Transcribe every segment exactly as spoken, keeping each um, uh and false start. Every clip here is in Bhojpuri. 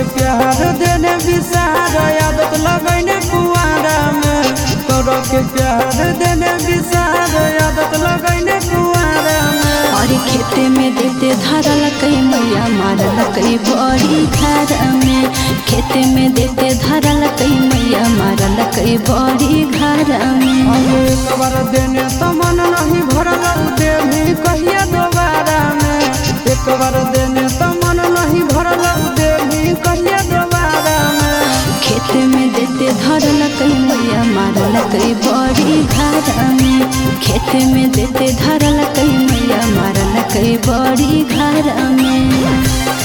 प्यार देने विसार आदत लगैने कुआरा में तोरा के प्यार देने विसार आदत लगैने कुआरा में। और खेते में देते धरल कई मैया मारल कई बड़ी घर में खेते में देते धरल कई मैया मारल कई बड़ी घर में। एक बार देने तो मन नहीं भरल देवी कहिया दोबारा में एक बार देने तो मन नहीं भरल देवी कहिया दोबारा में। खेते में देते धरल कई मैया मारल कई बड़ी घर में खेते में देते धरल कई मैया मारल कई बड़ी घर में।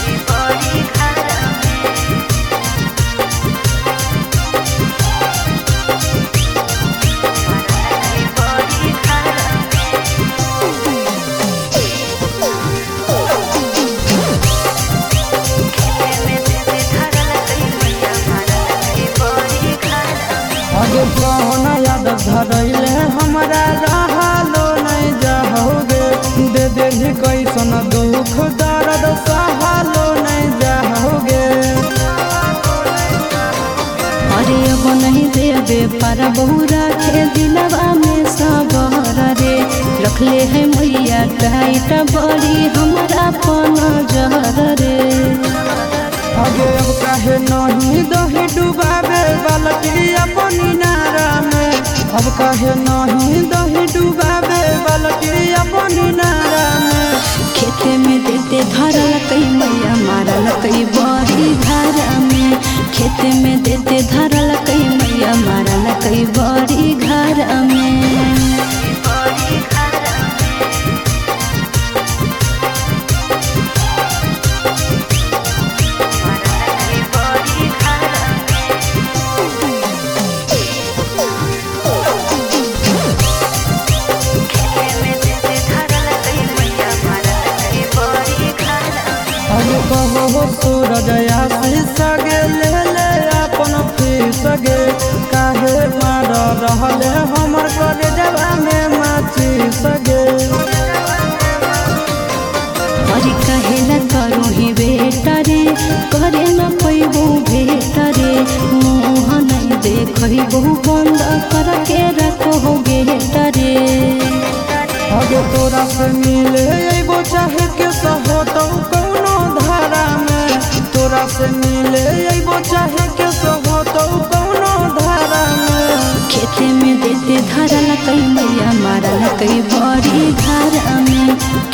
आगे कौन याद धरैले हमारा रहलो नहीं जाओगे दे दे कैसन दुख दर्द सहलो नहीं जाओगे। अरे अब नहीं देवे पर बहुरा के दिलवा में सबर रे रखले है मैया टाइट बड़ी हमारा पन जहर रे। आगे अब काहे नहीं दही डुबावे बालकी अपनी नारा में अब काहे नहीं दही डुबावे बालकी अपनी नारा में। खेते में देते धरल कई मैया मारल कई बड़ी घर में खेते में देते धरल कई मैया मारल कई बड़ी घर में। सूरज आशीष सगे ले ले अपन फीस गे काहे मार रहले हमर करे जवा में माची सगे। अरे कहे न करो ही बेटा रे करे न पैबू बेटा रे मुँह नहीं देखो बंद करके रखो गेटा रे। आगे तोरा से मिले एगो चाहे के सहो तो कौनो धारा में तोरा से मिले एगो चाहे के सहो तो कौनो धारा में। खेते में देते धरल कई मैया मारल कई बड़ी घर में